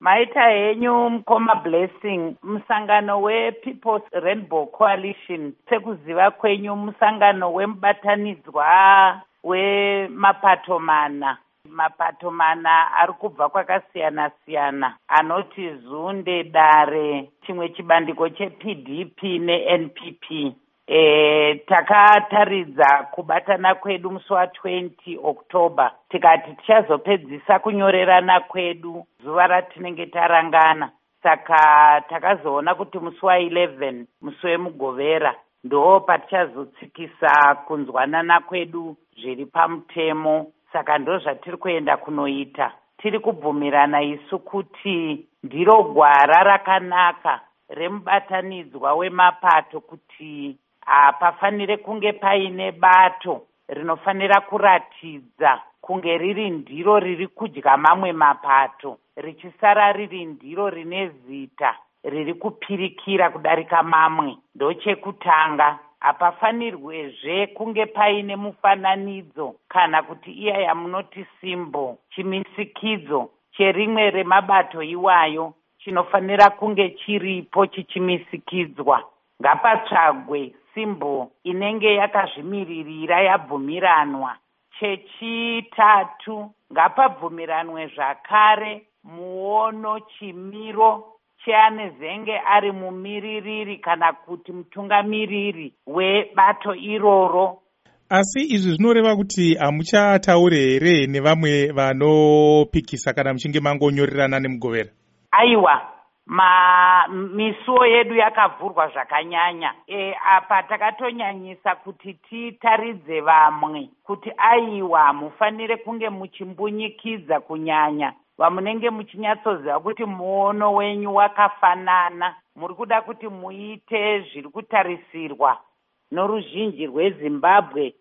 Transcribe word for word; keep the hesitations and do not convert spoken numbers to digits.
Maita henyu mukoma Blessing, musangano wePeople's Rainbow Coalition, sekuziva kwenyu musangano wemubatanidzwa wemapato mana. Mapato mana ari kubva kwakasiyana siyana anoti Zunde, Dare, chimwe chibandiko cheP D P neN P P. E, takataridza kubatana kwedu musi wa20 October tikati tichazopedzisa kunyorerana kwedu zuva ratinenge tarangana. Saka takazoona kuti musi wa11 musi wemugovera ndo patichazotsikisa kunzwanana kwedu zviri pamutemo. Saka ndo zvatiri kuenda kunoita. Tiri kubvumirana isu kuti ndiro gwara rakanaka remubatanidzwa wemapato kuti hapafanire kunge paine bato rinofanira kuratidza kunge riri ndiro riri kudya mamwe mapato, richisara riri ndiro rine zita riri kupirikira kudarika mamwe. Ndochekutanga, hapafanirwezve kunge paine mufananidzo kana kuti iya yamunoti simbo, chimisikidzo cherimwe remabato iwayo chinofanira kunge chiripo chichimisikidzwa. Ngapatsvagwe simbo inenge yakazvimiririra yabvumiranwa. Chechitatu, ngapabvumiranwe zvakare muono chimiro cheanezenge ari mumiririri kana kuti mutungamiriri webato iroro. Asi izvi zvinoreva kuti hamuchataure here nevamwe vanopikisa kana muchinge mangonyorerana nemugovera? Aiwa, ma misuwo yedu yakavhurwa zvakanyanya. E, apa takatonyanyisa kuti titaridze vamwe kuti aiwa mufanire kunge muchimbunyikidza kunyanya vamunenge muchinyatsoziva kuti muono wenyu wakafanana. Muri kuda kuti muite zviri kutarisirwa noruzhinji rweZimbabwe